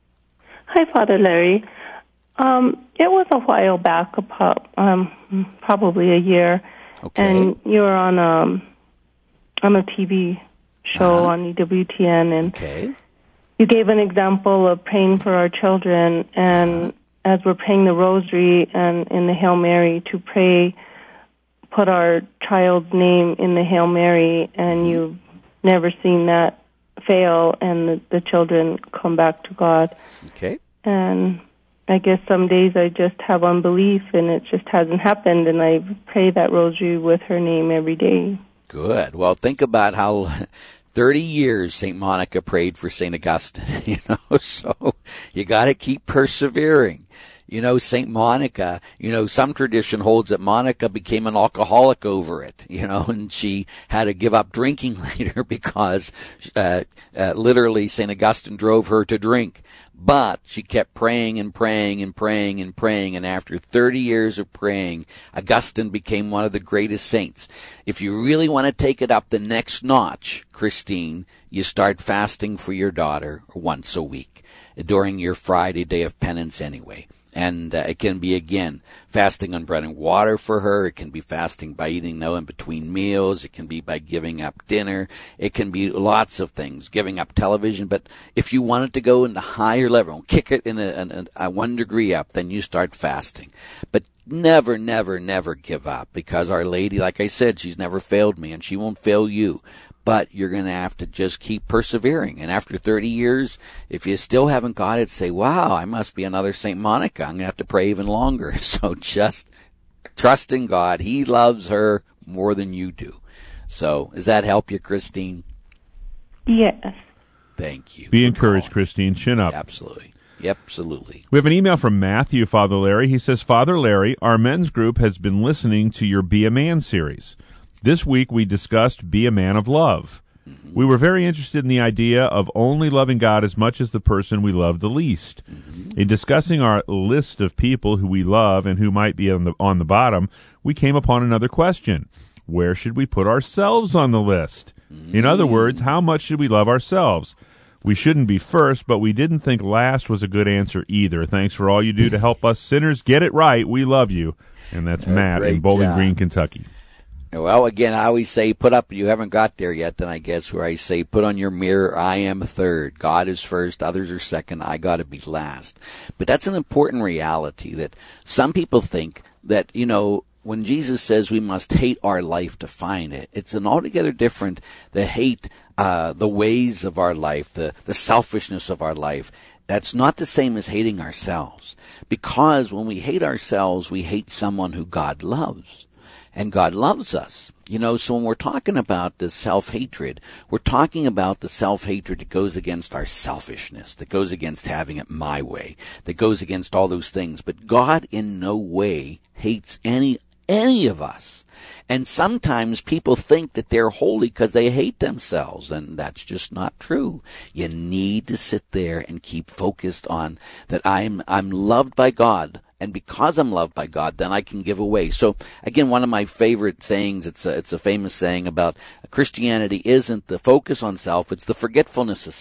Hi, Father Larry. Um, it was a while back, about, um, probably a year, okay. and you were on a, on a T V show uh-huh. on E W T N, and okay. you gave an example of praying for our children, and uh-huh. as we're praying the rosary and in the Hail Mary, to pray, put our child's name in the Hail Mary, and you've never seen that fail, and the, the children come back to God. Okay. And I guess some days I just have unbelief, and it just hasn't happened, and I pray that rosary with her name every day. Good. Well, think about how thirty years Saint Monica prayed for Saint Augustine, you know, so you got to keep persevering. You know, Saint Monica, you know, some tradition holds that Monica became an alcoholic over it, you know, and she had to give up drinking later because uh, uh, literally Saint Augustine drove her to drink. But she kept praying and praying and praying and praying, and after thirty years of praying, Augustine became one of the greatest saints. If you really want to take it up the next notch, Christine, you start fasting for your daughter once a week during your Friday day of penance anyway. And uh, it can be, again, fasting on bread and water for her. It can be fasting by eating no in between meals. It can be by giving up dinner. It can be lots of things, giving up television. But if you want it to go in the higher level, kick it in a, a, a one degree up, then you start fasting. But never, never, never give up, because Our Lady, like I said, she's never failed me, and she won't fail you. But you're going to have to just keep persevering. And after thirty years, if you still haven't got it, say, wow, I must be another Saint Monica. I'm going to have to pray even longer. So just trust in God. He loves her more than you do. So does that help you, Christine? Yes. Thank you. Be encouraged, Christine. Chin up. Absolutely. Absolutely. We have an email from Matthew, Father Larry. He says, Father Larry, our men's group has been listening to your Be a Man series. This week we discussed Be a Man of Love. Mm-hmm. We were very interested in the idea of only loving God as much as the person we love the least. Mm-hmm. In discussing our list of people who we love and who might be on the on the bottom, we came upon another question. Where should we put ourselves on the list? Mm-hmm. In other words, how much should we love ourselves? We shouldn't be first, but we didn't think last was a good answer either. Thanks for all you do to help us sinners get it right. We love you. And that's uh, Matt in Bowling Green, Kentucky. Well, again, I always say, put up, you haven't got there yet, then I guess where I say, put on your mirror, I am third. God is first, others are second, I got to be last. But that's an important reality that some people think that, you know, when Jesus says we must hate our life to find it, it's an altogether different, the hate, uh, the ways of our life, the, the selfishness of our life. That's not the same as hating ourselves. Because when we hate ourselves, we hate someone who God loves. And God loves us. You know, so when we're talking about the self-hatred, we're talking about the self-hatred that goes against our selfishness, that goes against having it my way, that goes against all those things. But God in no way hates any any of us. And sometimes people think that they're holy because they hate themselves, and that's just not true. You need to sit there and keep focused on that I'm I'm loved by God. And because I'm loved by God, then I can give away. So, again, one of my favorite sayings, it's a, it's a famous saying about Christianity isn't the focus on self, it's the forgetfulness of self.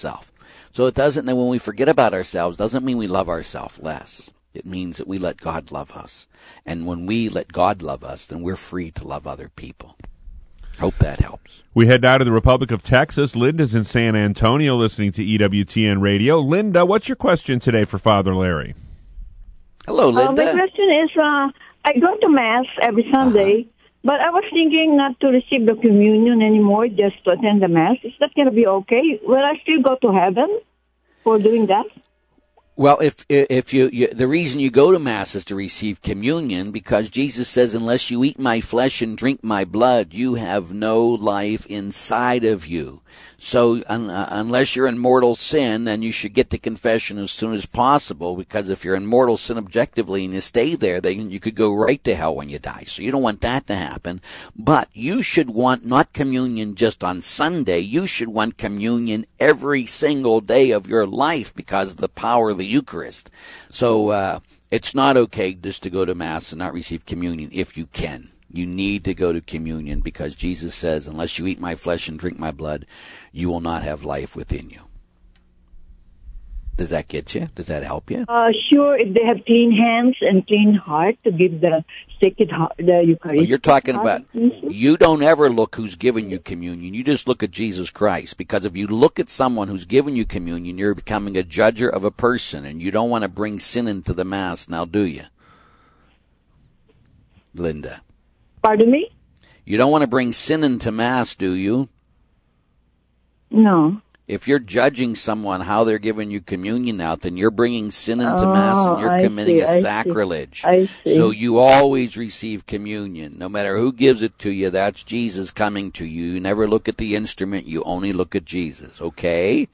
So it doesn't, when we forget about ourselves, doesn't mean we love ourselves less. It means that we let God love us. And when we let God love us, then we're free to love other people. Hope that helps. We head now to the Republic of Texas. Linda's in San Antonio listening to E W T N Radio. Linda, what's your question today for Father Larry? Hello, Linda. Uh, my question is, uh, I go to Mass every Sunday, uh-huh. but I was thinking not to receive the communion anymore, just to attend the Mass. Is that going to be okay? Will I still go to heaven for doing that? Well, if if you, you the reason you go to Mass is to receive communion, because Jesus says, unless you eat my flesh and drink my blood, you have no life inside of you. So un, uh, unless you're in mortal sin, then you should get to confession as soon as possible, because if you're in mortal sin objectively and you stay there, then you could go right to hell when you die. So you don't want that to happen. But you should want not communion just on Sunday. You should want communion every single day of your life because of the power of the Eucharist. So uh, it's not okay just to go to Mass and not receive communion if you can. You need to go to communion because Jesus says, unless you eat my flesh and drink my blood, you will not have life within you. Does that get you? Does that help you? Uh, sure, if they have clean hands and clean heart to give the sacred heart, the Eucharist. Well, you're talking about, you don't ever look who's giving you communion. You just look at Jesus Christ. Because if you look at someone who's giving you communion, you're becoming a judger of a person, and you don't want to bring sin into the Mass now, do you? Linda. Pardon me? You don't want to bring sin into Mass, do you? No. If you're judging someone how they're giving you communion out, then you're bringing sin into oh, Mass and you're I committing see, a I sacrilege. See. I see. So you always receive communion. No matter who gives it to you, that's Jesus coming to you. You never look at the instrument. You only look at Jesus, okay?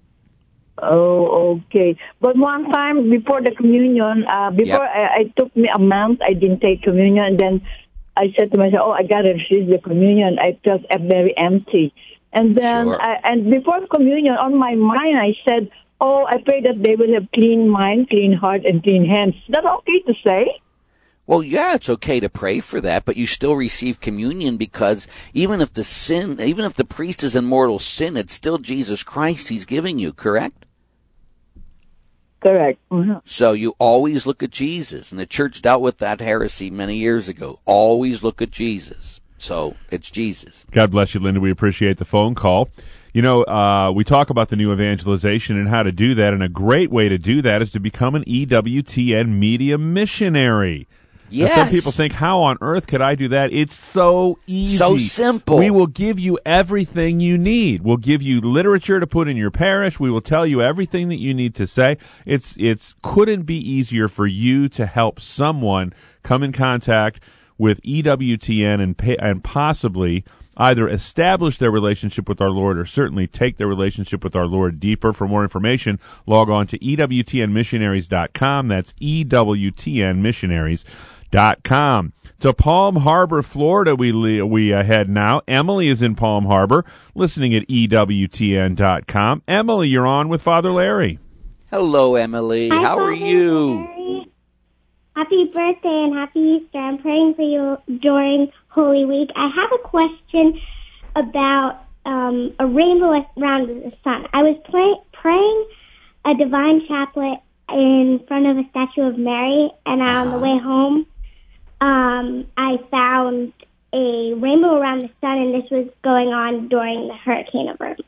Oh, okay. But one time before the communion, uh, before yep. I, I took me a month, I didn't take communion, and then I said to myself, oh, I got to receive the communion. I felt very empty. And then, sure. I, and before communion, on my mind, I said, oh, I pray that they will have clean mind, clean heart, and clean hands. Is that okay to say? Well, yeah, it's okay to pray for that, but you still receive communion because even if the sin, even if the priest is in mortal sin, it's still Jesus Christ he's giving you, correct? Correct. Mm-hmm. So you always look at Jesus, and the church dealt with that heresy many years ago. Always look at Jesus. So it's Jesus. God bless you, Linda. We appreciate the phone call. You know, uh, we talk about the new evangelization and how to do that, and a great way to do that is to become an E W T N media missionary. Yes. Now, some people think, how on earth could I do that? It's so easy. So simple. We will give you everything you need. We'll give you literature to put in your parish. We will tell you everything that you need to say. It's it's couldn't be easier for you to help someone come in contact with E W T N and pay, and possibly either establish their relationship with our Lord or certainly take their relationship with our Lord deeper. For more information, log on to E W T N missionaries dot com. That's E W T N missionaries dot com. To Palm Harbor, Florida, we we uh, head now. Emily is in Palm Harbor, listening at E W T N dot com. Emily, you're on with Father Larry. Hello, Emily. Hi, How Father are you? Larry. Happy birthday and happy Easter. I'm praying for you during Holy Week. I have a question about um, a rainbow around the sun. I was play, praying a divine chaplet in front of a statue of Mary, and on the way home, um, I found a rainbow around the sun, and this was going on during the hurricane of Irma.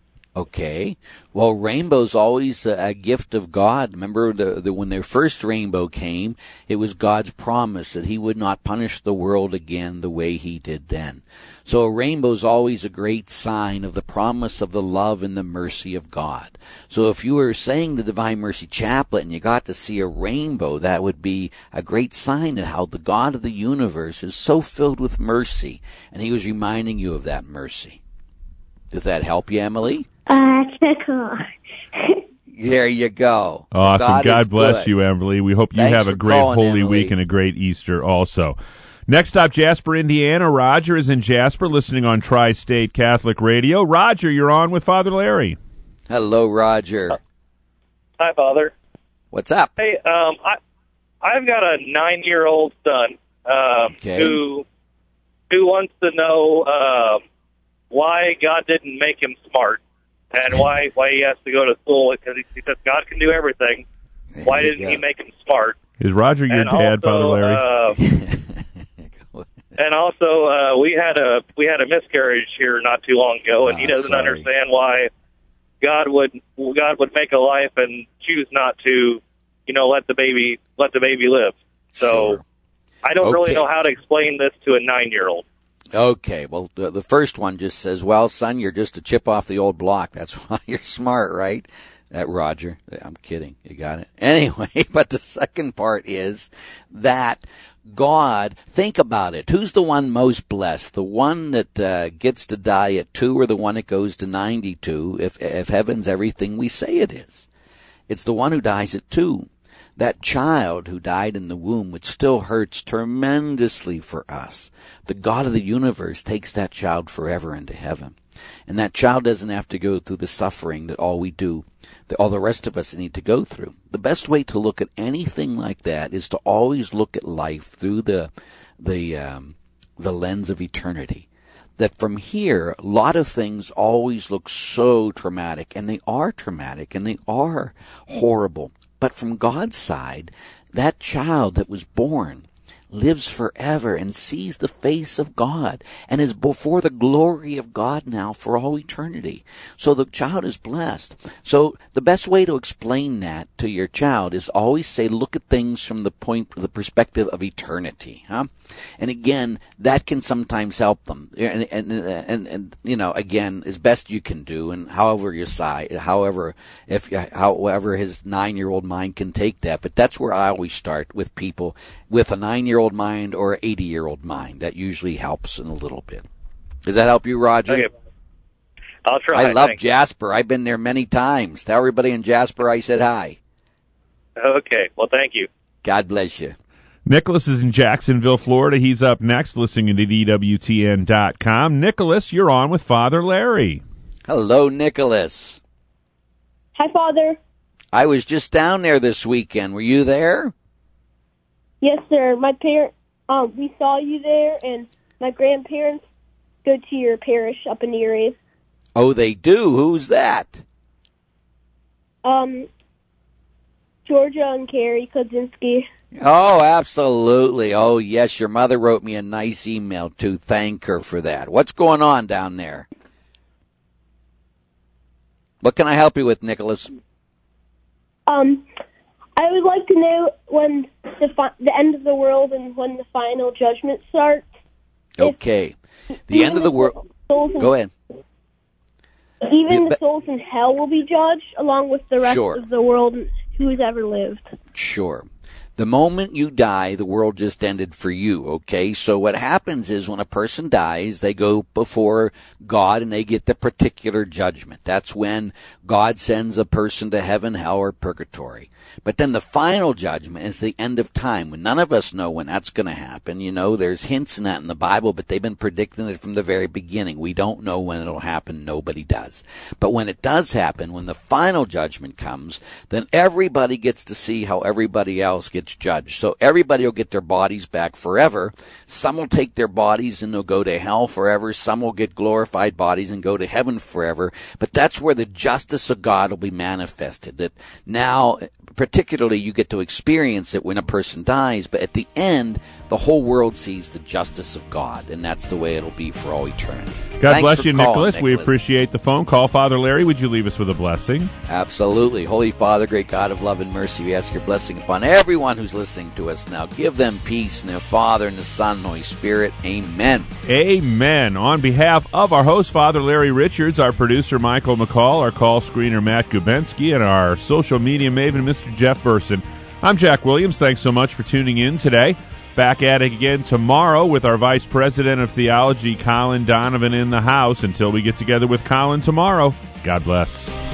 Okay. Well, rainbow's always a, a gift of God. Remember the, the, when their first rainbow came, it was God's promise that he would not punish the world again the way he did then. So a rainbow's always a great sign of the promise of the love and the mercy of God. So if you were saying the Divine Mercy Chaplet and you got to see a rainbow, that would be a great sign of how the God of the universe is so filled with mercy, and he was reminding you of that mercy. Does that help you, Emily? Uh, that's cool. There you go. Awesome. God, God bless good. you, Emily. We hope you Thanks have a great calling, Holy Emily. Week and a great Easter also. Next stop, Jasper, Indiana. Roger is in Jasper, listening on Tri-State Catholic Radio. Roger, you're on with Father Larry. Hello, Roger. Hi, Father. What's up? Hey, um, I, I've got a nine-year-old son uh, okay. who who wants to know uh, why God didn't make him smart. and why why he has to go to school, because he, he says God can do everything. Why didn't go. he make him smart? Is Roger your And dad, also, Father Larry? Uh, and also, uh, we had a we had a miscarriage here not too long ago, and Oh, he doesn't sorry. understand why God would God would make a life and choose not to, you know, let the baby let the baby live. So Sure. I don't really Okay. know how to explain this to a nine-year-old. Okay, well, the, the first one just says, well, son, you're just a chip off the old block. That's why you're smart, right? That Roger. I'm kidding. You got it. Anyway, but the second part is that God, think about it. Who's the one most blessed? The one that uh, gets to die at two or the one that goes to ninety-two if, if heaven's everything we say it is? It's the one who dies at two. That child who died in the womb, which still hurts tremendously for us. The God of the universe takes that child forever into heaven. And that child doesn't have to go through the suffering that all we do, that all the rest of us need to go through. The best way to look at anything like that is to always look at life through the the um, the lens of eternity. That from here, a lot of things always look so traumatic, and they are traumatic, and they are horrible. But from God's side, that child that was born lives forever and sees the face of God and is before the glory of God now for all eternity. So the child is blessed. So the best way to explain that to your child is always say, look at things from the point, the perspective of eternity, huh? And again, that can sometimes help them. And, and, and, and, you know, again, as best you can do, and however your side, however, if, however his nine-year-old mind can take that. But that's where I always start with people with a nine-year-old mind or an eighty-year-old mind. That usually helps in a little bit. Does that help you, Roger? Okay. I'll try. I love Thanks. Jasper. I've been there many times. Tell everybody in Jasper I said hi. Okay. Well, thank you. God bless you. Nicholas is in Jacksonville, Florida. He's up next, listening to E W T N dot com. Nicholas, you're on with Father Larry. Hello, Nicholas. Hi, Father. I was just down there this weekend. Were you there? Yes, sir. My parent, um, we saw you there, and my grandparents go to your parish up in Erie. Oh, they do? Who's that? Um, Georgia and Carrie Kodzinski. Oh, absolutely. Oh, yes, your mother wrote me a nice email to thank her for that. What's going on down there? What can I help you with, Nicholas? Um, I would like to know when the fi- the end of the world and when the final judgment starts. Okay. The end of the world. Go ahead. Even You the be- souls in hell will be judged, along with the rest Sure. of the world who's ever lived. Sure. The moment you die, the world just ended for you, okay? So what happens is when a person dies, they go before God and they get the particular judgment. That's when God sends a person to heaven, hell, or purgatory. But then the final judgment is the end of time, when none of us know when that's going to happen. You know, there's hints in that in the Bible, but they've been predicting it from the very beginning. We don't know when it'll happen. Nobody does. But when it does happen, when the final judgment comes, then everybody gets to see how everybody else gets judged. So everybody will get their bodies back forever. Some will take their bodies and they'll go to hell forever. Some will get glorified bodies and go to heaven forever. But that's where the justice of God will be manifested. That now, particularly, you get to experience it when a person dies, but at the end, the whole world sees the justice of God, and that's the way it'll be for all eternity. God Thanks bless for you, calling, Nicholas. We appreciate the phone call. Father Larry, would you leave us with a blessing? Absolutely. Holy Father, great God of love and mercy, we ask your blessing upon everyone who's listening to us now. Give them peace in their Father and the Son and Holy Spirit. Amen. Amen. On behalf of our host, Father Larry Richards, our producer, Michael McCall, our call screener, Matt Gubensky, and our social media maven, Mister Jeff Burson, I'm Jack Williams. Thanks so much for tuning in today. Back at it again tomorrow with our Vice President of Theology, Colin Donovan, in the house. Until we get together with Colin tomorrow, God bless.